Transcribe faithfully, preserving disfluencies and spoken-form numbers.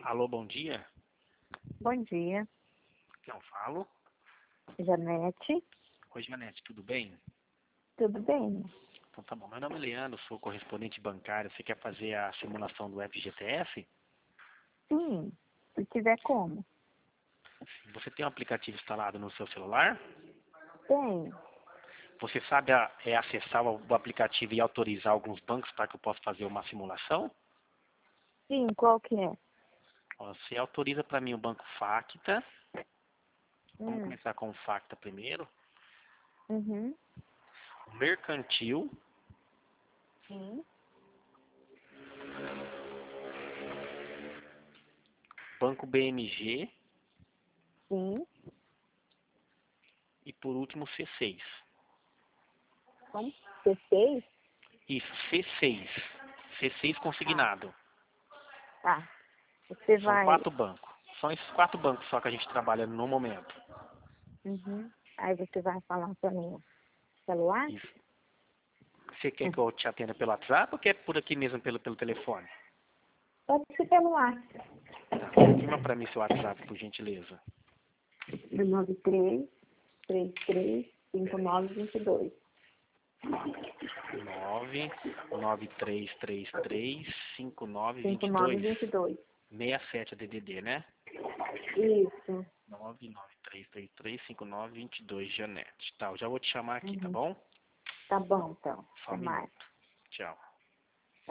Alô, bom dia. Bom dia, Quem eu falo? Janete. Oi, Janete, tudo bem? Tudo bem? Então tá bom. Meu nome é Leandro, sou correspondente bancário. Você quer fazer a simulação do F G T S? Sim, se tiver como. Você tem um aplicativo instalado no seu celular? Tem. Você sabe a- é, acessar o, o aplicativo e autorizar alguns bancos para que eu possa fazer uma simulação? Sim, qual que é? Ó, Você autoriza para mim o Banco Facta. Vamos Hum. começar com o Facta primeiro. Uhum. O Mercantil. Sim. Banco B M G. Sim. E por último C seis. Como? C seis? Isso, C seis. C seis Tá. consignado. Tá. Você São vai. quatro bancos. São esses quatro bancos só que a gente trabalha no momento. Uhum. Aí você vai falar para mim. Celular? Isso. Você quer Hum. que eu te atenda pelo WhatsApp ou quer por aqui mesmo pelo, pelo telefone? Pode ser celular. Tá. Confirma para mim seu WhatsApp, por gentileza. nove três, três três, cinco Peraí. nove dois dois. nove nove três três três cinco nove cinco dois nove dois. dois dois. sessenta e sete é D D D, né? Isso. nove nove três três três cinco nove dois dois, Janete. Tá, eu já vou te chamar aqui, tá Uhum. bom? Tá bom, então. Só um Até mais. minuto. Tchau.